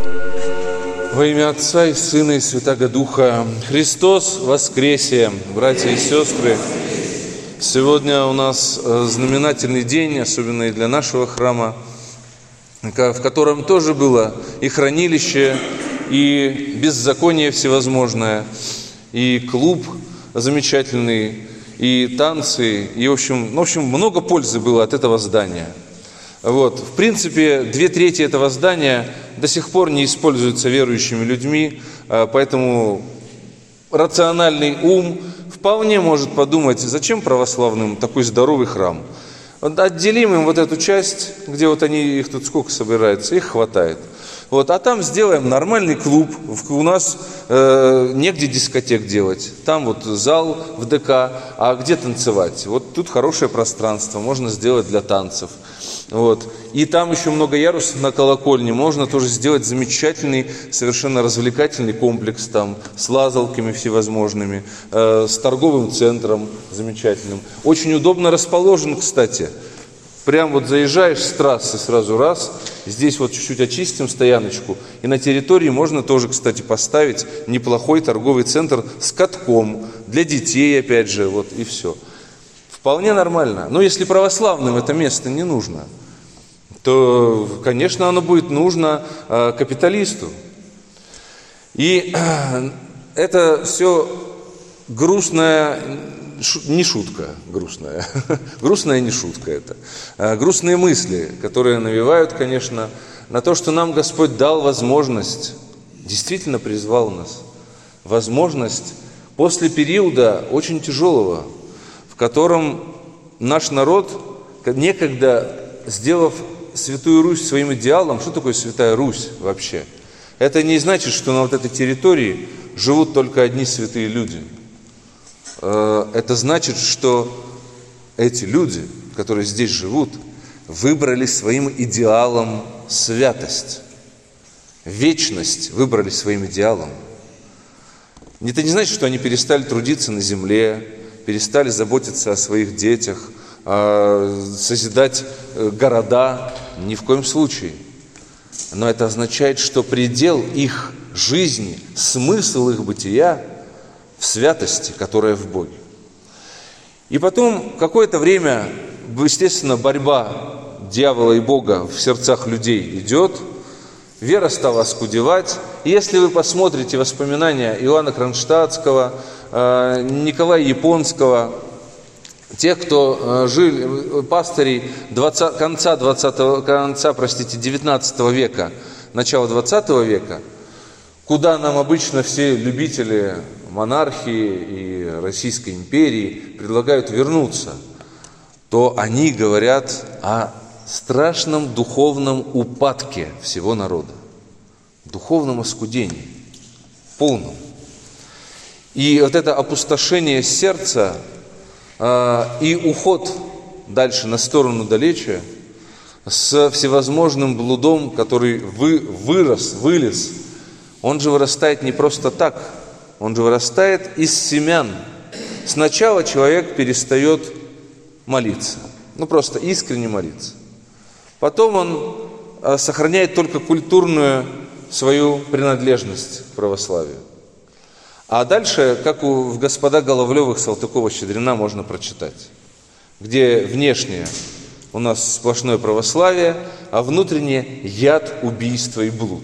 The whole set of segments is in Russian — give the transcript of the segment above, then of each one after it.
Во имя Отца и Сына и Святаго Духа. Христос воскресе, братья и сестры! Сегодня у нас знаменательный день, особенно и для нашего храма, в котором тоже было и хранилище, и беззаконие всевозможное, и клуб замечательный, и танцы, и в общем много пользы было от этого здания. В принципе, 2/3 этого здания до сих пор не используются верующими людьми, поэтому рациональный ум вполне может подумать, зачем православным такой здоровый храм. Отделим им эту часть, где они, их тут сколько собирается, их хватает. А там сделаем нормальный клуб. У нас негде дискотек делать. Там зал в ДК, а где танцевать? Тут хорошее пространство, можно сделать для танцев. И там еще много ярусов на колокольне. Можно тоже сделать замечательный, совершенно развлекательный комплекс там, с лазалками всевозможными, с торговым центром замечательным. Очень удобно расположен, кстати. Прям заезжаешь с трассы сразу раз, здесь чуть-чуть очистим стояночку, и на территории можно тоже, кстати, поставить неплохой торговый центр с катком, для детей, опять же, и все. Вполне нормально. Но если православным это место не нужно, то, конечно, оно будет нужно капиталисту. И это все грустная, не шутка, грустная. Грустная не шутка это. Грустные мысли, которые навевают, конечно, на то, что нам Господь дал возможность, действительно призвал нас, возможность после периода очень тяжелого, в котором наш народ, некогда сделав Святую Русь своим идеалом, что такое Святая Русь вообще? Это не значит, что на этой территории живут только одни святые люди. Это значит, что эти люди, которые здесь живут, выбрали своим идеалом святость. Вечность выбрали своим идеалом. Это не значит, что они перестали трудиться на земле, перестали заботиться о своих детях, созидать города. Ни в коем случае. Но это означает, что предел их жизни, смысл их бытия в святости, которая в Боге. И потом какое-то время, естественно, борьба дьявола и Бога в сердцах людей идет, вера стала оскудевать. И если вы посмотрите воспоминания Иоанна Кронштадтского, Николая Японского, тех, кто жил, пастырей конца 19 века, начала 20 века, куда нам обычно все любители монархии и Российской империи предлагают вернуться, то они говорят о страшном духовном упадке всего народа, духовном оскудении, полном. И это опустошение сердца и уход дальше на сторону далече с всевозможным блудом, который вылез, он же вырастает не просто так, он же вырастает из семян. Сначала человек перестает молиться, просто искренне молиться. Потом он сохраняет только культурную свою принадлежность к православию. А дальше, как в «Господа Головлевых» Салтыкова-Щедрина можно прочитать, где внешнее у нас сплошное православие, а внутреннее яд, убийство и блуд.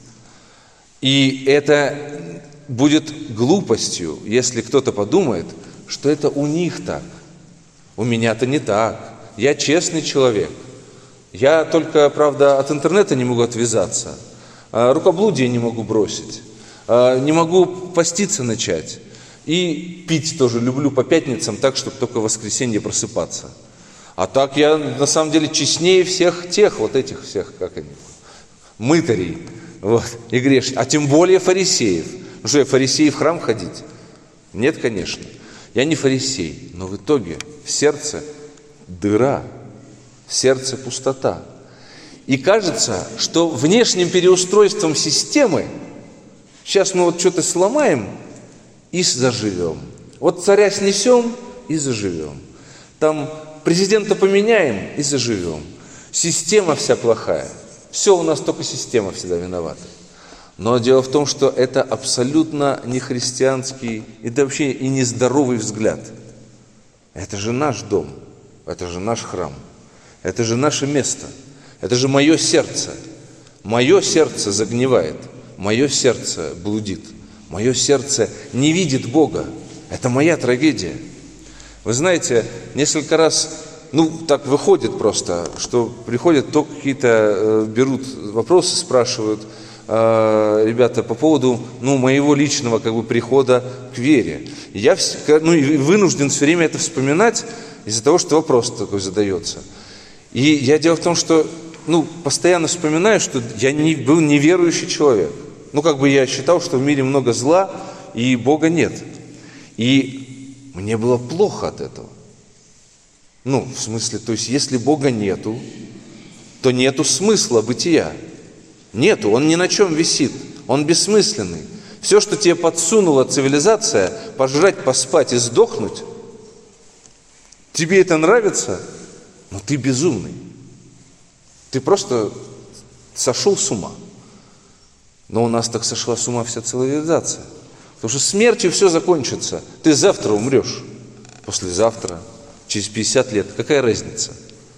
И это будет глупостью, если кто-то подумает, что это у них так. У меня-то не так. Я честный человек. Я только, правда, от интернета не могу отвязаться. Рукоблудие не могу бросить. Не могу поститься начать. И пить тоже люблю по пятницам так, чтобы только в воскресенье просыпаться. А так я на самом деле честнее всех тех, этих всех, как они, мытарей, и грешных. А тем более фарисеев. Ну что, я фарисей в храм ходить? Нет, конечно. Я не фарисей, но в итоге в сердце дыра, в сердце пустота. И кажется, что внешним переустройством системы сейчас мы что-то сломаем и заживем. Царя снесем и заживем. Там президента поменяем и заживем. Система вся плохая. Все у нас только система всегда виновата. Но дело в том, что это абсолютно не христианский, это вообще и не здоровый взгляд. Это же наш дом, это же наш храм, это же наше место, это же мое сердце. Мое сердце загнивает, мое сердце блудит, мое сердце не видит Бога. Это моя трагедия. Вы знаете, несколько раз, так выходит просто, что приходят, то какие-то берут вопросы, спрашивают, ребята, по поводу, моего личного прихода к вере. И я вынужден все время это вспоминать из-за того, что вопрос такой задается. И дело в том, что постоянно вспоминаю, что я был неверующий человек. Я считал, что в мире много зла и Бога нет. И мне было плохо от этого. В смысле, то есть, если Бога нету, то нету смысла бытия. Нету, он ни на чем висит, он бессмысленный. Все, что тебе подсунула цивилизация, пожрать, поспать и сдохнуть, тебе это нравится, но ты безумный. Ты просто сошел с ума. Но у нас так сошла с ума вся цивилизация. Потому что смертью все закончится. Ты завтра умрешь, послезавтра, через 50 лет. Какая разница?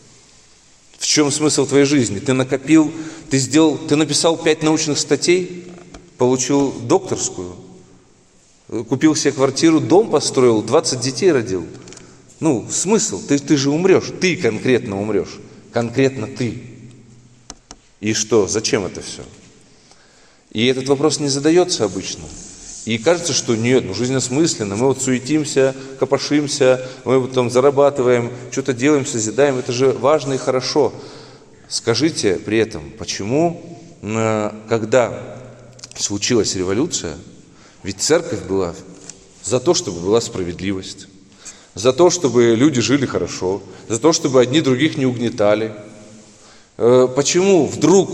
В чем смысл твоей жизни? Ты накопил, ты написал 5 научных статей, получил докторскую, купил себе квартиру, дом построил, 20 детей родил. Смысл? Ты же умрешь, ты конкретно умрешь. Конкретно ты. И что? Зачем это все? И этот вопрос не задается обычно. И кажется, что нет, жизнь осмысленна, мы суетимся, копошимся, мы потом зарабатываем, что-то делаем, созидаем, это же важно и хорошо. Скажите при этом, почему, когда случилась революция, ведь церковь была за то, чтобы была справедливость, за то, чтобы люди жили хорошо, за то, чтобы одни других не угнетали. Почему вдруг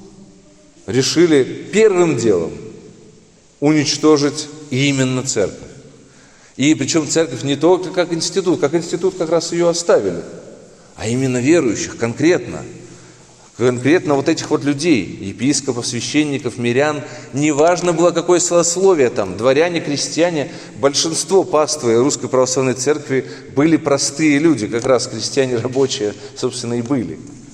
решили первым делом уничтожить именно церковь? И причем церковь не только как институт как раз ее оставили, а именно верующих, конкретно вот этих вот людей, епископов, священников, мирян. Неважно было, какое сословие там, дворяне, крестьяне, большинство паствы Русской Православной Церкви были простые люди, как раз крестьяне рабочие, собственно, и были.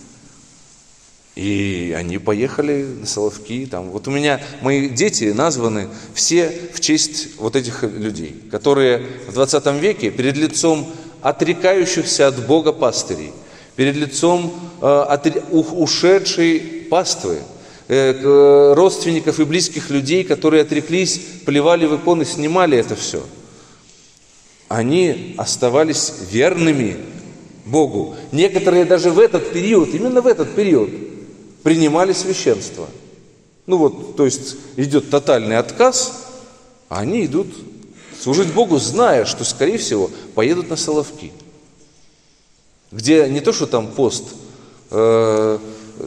И они поехали на Соловки. Вот у меня мои дети названы все в честь вот этих людей, которые в 20 веке перед лицом отрекающихся от Бога пастырей, перед лицом ушедшей паствы, родственников и близких людей, которые отреклись, плевали в иконы, снимали это все. Они оставались верными Богу. Некоторые даже в этот период, именно в этот период, принимали священство. То есть идет тотальный отказ, а они идут служить Богу, зная, что, скорее всего, поедут на Соловки. Где не то, что там пост, одни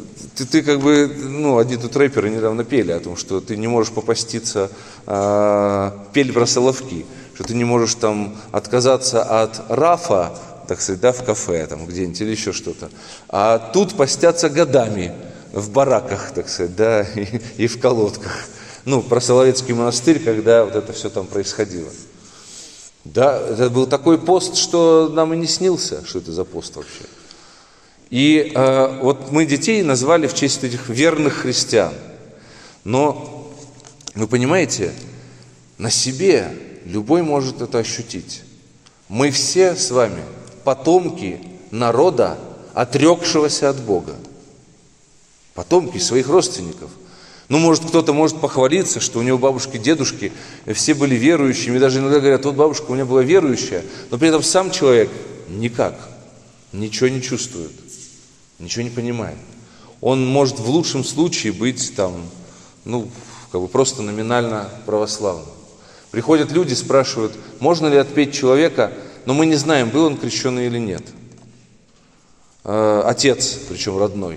тут рэперы недавно пели о том, что ты не можешь попаститься, пели про Соловки, что ты не можешь там отказаться от рафа, так сказать, в кафе там где-нибудь или еще что-то. А тут постятся годами в бараках, так сказать, и в колодках. Про Соловецкий монастырь, когда вот это все там происходило. Да, это был такой пост, что нам и не снился, что это за пост вообще. И вот мы детей назвали в честь этих верных христиан. Но, вы понимаете, на себе любой может это ощутить. Мы все с вами потомки народа, отрекшегося от Бога. Потомки своих родственников. Может, кто-то может похвалиться, что у него бабушки, дедушки все были верующими. Даже иногда говорят, вот бабушка у меня была верующая, но при этом сам человек никак, ничего не чувствует, ничего не понимает. Он может в лучшем случае быть просто номинально православным. Приходят люди, спрашивают, можно ли отпеть человека, но мы не знаем, был он крещеный или нет. Отец, причем родной.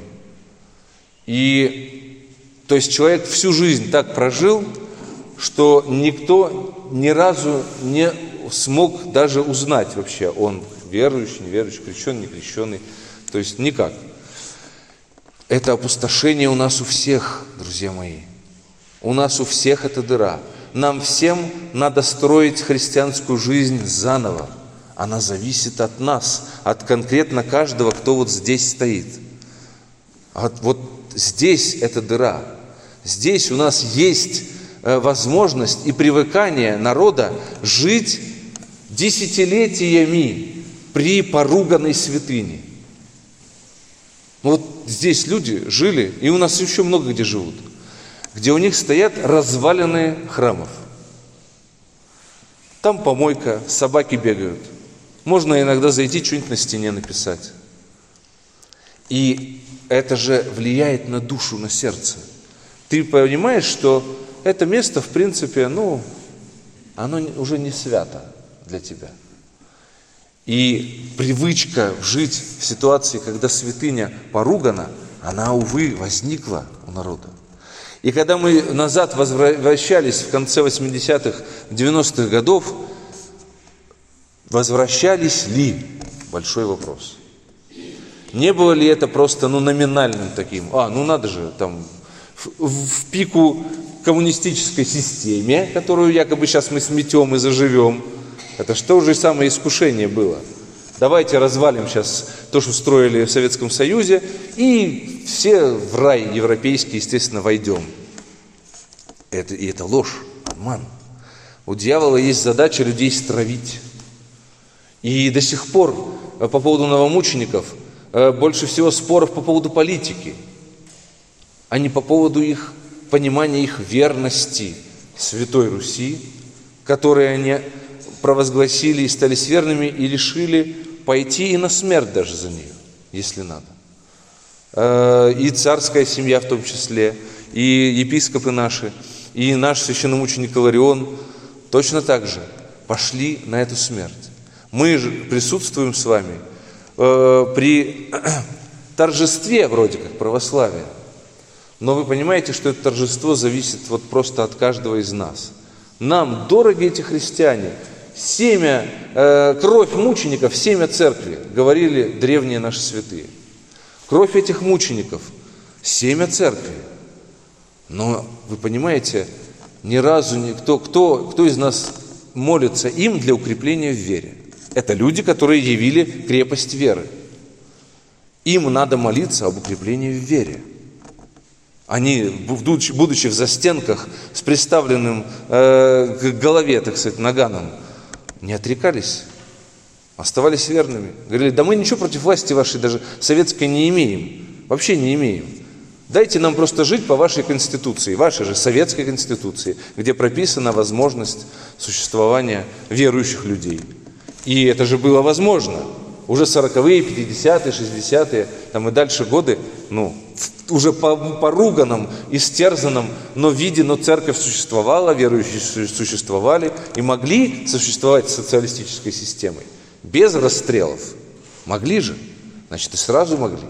И, то есть человек всю жизнь так прожил, что никто ни разу не смог даже узнать вообще, он верующий, неверующий, крещеный, не крещеный, то есть никак. Это опустошение у нас у всех, друзья мои. У нас у всех эта дыра. Нам всем надо строить христианскую жизнь заново. Она зависит от нас, от конкретно каждого, кто вот здесь стоит. Вот здесь эта дыра. Здесь у нас есть возможность и привыкание народа жить десятилетиями при поруганной святыне. Вот здесь люди жили, и у нас еще много где живут, где у них стоят развалины храмов. Там помойка, собаки бегают. Можно иногда зайти, что-нибудь на стене написать. И это же влияет на душу, на сердце. Ты понимаешь, что это место, в принципе, оно уже не свято для тебя. И привычка жить в ситуации, когда святыня поругана, она, увы, возникла у народа. И когда мы назад возвращались в конце 80-х, 90-х годов, возвращались ли? Большой вопрос. Не было ли это просто номинальным таким? Надо же, там, в пику коммунистической системе, которую якобы сейчас мы сметем и заживем. Это что же самое искушение было? Давайте развалим сейчас то, что строили в Советском Союзе, и все в рай европейский, естественно, войдем. Это ложь, обман. У дьявола есть задача людей стравить. И до сих пор по поводу новомучеников больше всего споров по поводу политики, а не по поводу их понимания их верности Святой Руси, которые они провозгласили и стали верными, и решили пойти и на смерть даже за нее, если надо. И царская семья в том числе, и епископы наши, и наш священномученик Иларион точно так же пошли на эту смерть. Мы же присутствуем с вами при торжестве вроде как православия, но вы понимаете, что это торжество зависит вот просто от каждого из нас. Нам дороги эти христиане, кровь мучеников, семя церкви, говорили древние наши святые. Кровь этих мучеников, семя церкви. Но вы понимаете, ни разу кто из нас молится им для укрепления в вере. Это люди, которые явили крепость веры. Им надо молиться об укреплении в вере. Они, будучи в застенках с приставленным к голове, так сказать, наганом, не отрекались, оставались верными. Говорили, да мы ничего против власти вашей даже советской не имеем, вообще не имеем. Дайте нам просто жить по вашей конституции, вашей же советской конституции, где прописана возможность существования верующих людей. И это же было возможно. Уже 40-е, 50-е, 60-е, там и дальше годы, уже поруганном, истерзанном, но церковь существовала, верующие существовали и могли существовать с социалистической системой. Без расстрелов. Могли же, значит, и сразу могли.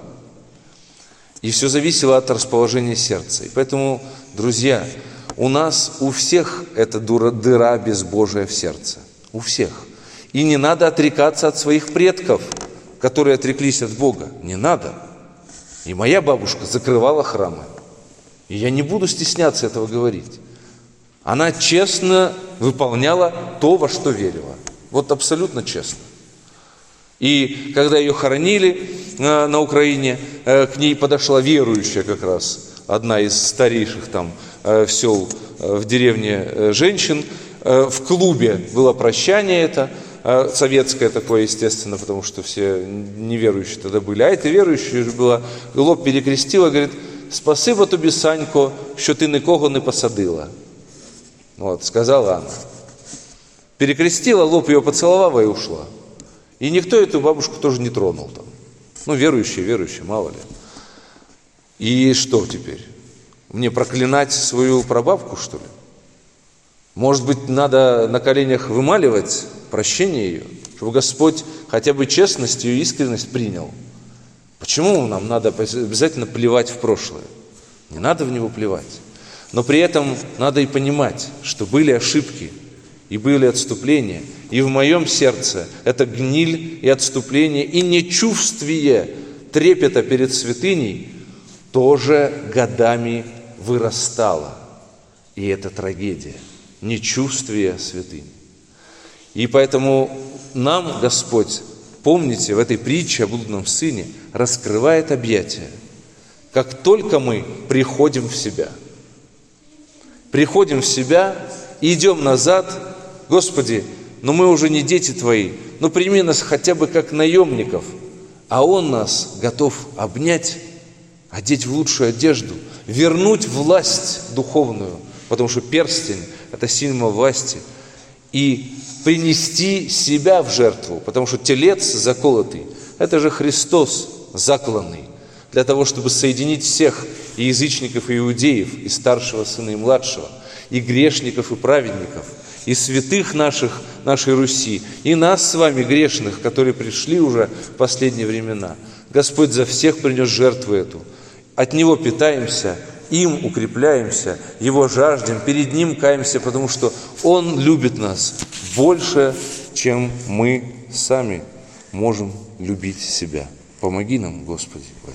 И все зависело от расположения сердца. И поэтому, друзья, у нас у всех эта дыра безбожия в сердце. У всех. И не надо отрекаться от своих предков, которые отреклись от Бога. Не надо. И моя бабушка закрывала храмы. И я не буду стесняться этого говорить. Она честно выполняла то, во что верила. Вот абсолютно честно. И когда ее хоронили на Украине, к ней подошла верующая как раз, одна из старейших там сел в деревне женщин. В клубе было прощание это, советское такое, естественно, потому что все неверующие тогда были. А эта верующая была, лоб перекрестила, говорит, «Спасибо тобі, Санько, що ти нікого не посадила». Вот, сказала она. Перекрестила, лоб ее поцеловала и ушла. И никто эту бабушку тоже не тронул там. Верующие, мало ли. И что теперь? Мне проклинать свою прабабку, что ли? Может быть, надо на коленях вымаливать прощение ее, чтобы Господь хотя бы честность и искренность принял. Почему нам надо обязательно плевать в прошлое? Не надо в него плевать. Но при этом надо и понимать, что были ошибки и были отступления. И в моем сердце это гниль и отступление, и нечувствие трепета перед святыней тоже годами вырастало. И это трагедия, нечувствие святынь. И поэтому нам Господь, помните, в этой притче о блудном сыне раскрывает объятия. Как только мы приходим в себя и идем назад, Господи, но мы уже не дети Твои, но прими нас хотя бы как наемников, а Он нас готов обнять, одеть в лучшую одежду, вернуть власть духовную, потому что перстень – это символ власти, и принести себя в жертву, потому что телец заколотый – это же Христос закланный, для того, чтобы соединить всех, и язычников, и иудеев, и старшего сына, и младшего, и грешников, и праведников, и святых нашей Руси, и нас с вами, грешных, которые пришли уже в последние времена. Господь за всех принес жертву эту. От Него питаемся, им укрепляемся, Его жаждем, перед Ним каемся, потому что Он любит нас больше, чем мы сами можем любить себя. Помоги нам, Господи.